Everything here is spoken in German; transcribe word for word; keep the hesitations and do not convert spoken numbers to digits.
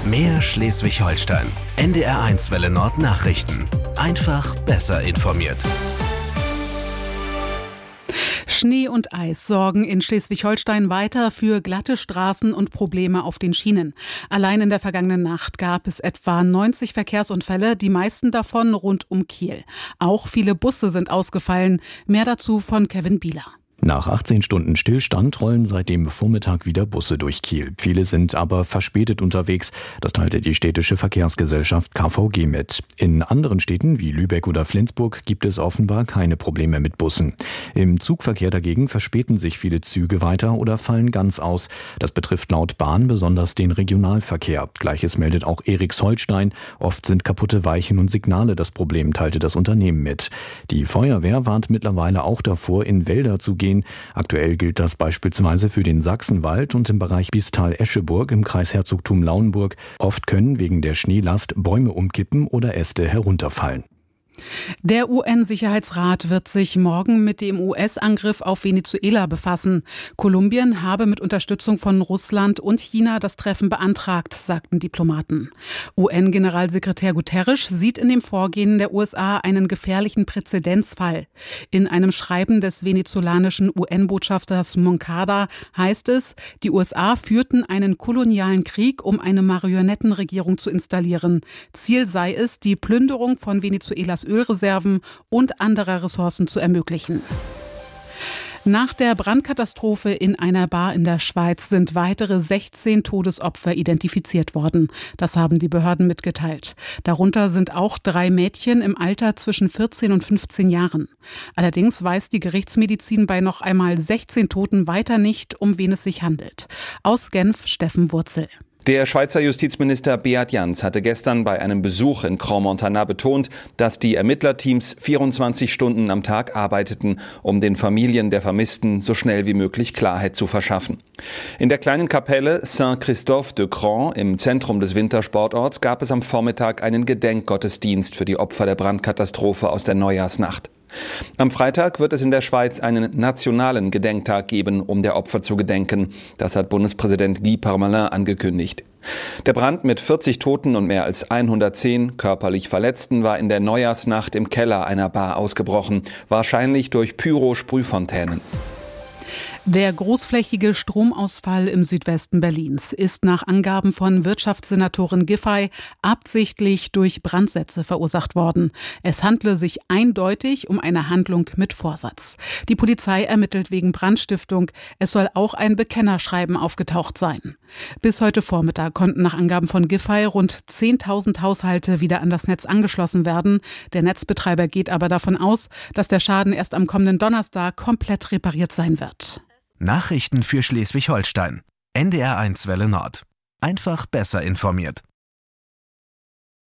Mehr Schleswig-Holstein. N D R eins Welle Nord Nachrichten. Einfach besser informiert. Schnee und Eis sorgen in Schleswig-Holstein weiter für glatte Straßen und Probleme auf den Schienen. Allein in der vergangenen Nacht gab es etwa neunzig Verkehrsunfälle, die meisten davon rund um Kiel. Auch viele Busse sind ausgefallen. Mehr dazu von Kevin Bieler. Nach achtzehn Stunden Stillstand rollen seit dem Vormittag wieder Busse durch Kiel. Viele sind aber verspätet unterwegs. Das teilte die städtische Verkehrsgesellschaft K V G mit. In anderen Städten wie Lübeck oder Flensburg gibt es offenbar keine Probleme mit Bussen. Im Zugverkehr dagegen verspäten sich viele Züge weiter oder fallen ganz aus. Das betrifft laut Bahn besonders den Regionalverkehr. Gleiches meldet auch Eriksholstein. Oft sind kaputte Weichen und Signale das Problem, teilte das Unternehmen mit. Die Feuerwehr warnt mittlerweile auch davor, in Wälder zu gehen. Aktuell gilt das beispielsweise für den Sachsenwald und im Bereich Biestal-Escheburg im Kreisherzogtum Lauenburg. Oft können wegen der Schneelast Bäume umkippen oder Äste herunterfallen. Der U N-Sicherheitsrat wird sich morgen mit dem U S-Angriff auf Venezuela befassen. Kolumbien habe mit Unterstützung von Russland und China das Treffen beantragt, sagten Diplomaten. U N-Generalsekretär Guterres sieht in dem Vorgehen der U S A einen gefährlichen Präzedenzfall. In einem Schreiben des venezolanischen U N-Botschafters Moncada heißt es, die U S A führten einen kolonialen Krieg, um eine Marionettenregierung zu installieren. Ziel sei es, die Plünderung von Venezuelas Ölreserven und anderer Ressourcen zu ermöglichen. Nach der Brandkatastrophe in einer Bar in der Schweiz sind weitere sechzehn Todesopfer identifiziert worden. Das haben die Behörden mitgeteilt. Darunter sind auch drei Mädchen im Alter zwischen vierzehn und fünfzehn Jahren. Allerdings weiß die Gerichtsmedizin bei noch einmal sechzehn Toten weiter nicht, um wen es sich handelt. Aus Genf Steffen Wurzel. Der Schweizer Justizminister Beat Jans hatte gestern bei einem Besuch in Crans-Montana betont, dass die Ermittlerteams vierundzwanzig Stunden am Tag arbeiteten, um den Familien der Vermissten so schnell wie möglich Klarheit zu verschaffen. In der kleinen Kapelle Saint-Christophe de Crans im Zentrum des Wintersportorts gab es am Vormittag einen Gedenkgottesdienst für die Opfer der Brandkatastrophe aus der Neujahrsnacht. Am Freitag wird es in der Schweiz einen nationalen Gedenktag geben, um der Opfer zu gedenken. Das hat Bundespräsident Guy Parmelin angekündigt. Der Brand mit vierzig Toten und mehr als hundertzehn körperlich Verletzten war in der Neujahrsnacht im Keller einer Bar ausgebrochen, wahrscheinlich durch Pyro-Sprühfontänen. Der großflächige Stromausfall im Südwesten Berlins ist nach Angaben von Wirtschaftssenatorin Giffey absichtlich durch Brandsätze verursacht worden. Es handle sich eindeutig um eine Handlung mit Vorsatz. Die Polizei ermittelt wegen Brandstiftung. Es soll auch ein Bekennerschreiben aufgetaucht sein. Bis heute Vormittag konnten nach Angaben von Giffey rund zehntausend Haushalte wieder an das Netz angeschlossen werden. Der Netzbetreiber geht aber davon aus, dass der Schaden erst am kommenden Donnerstag komplett repariert sein wird. Nachrichten für Schleswig-Holstein. N D R eins Welle Nord. Einfach besser informiert.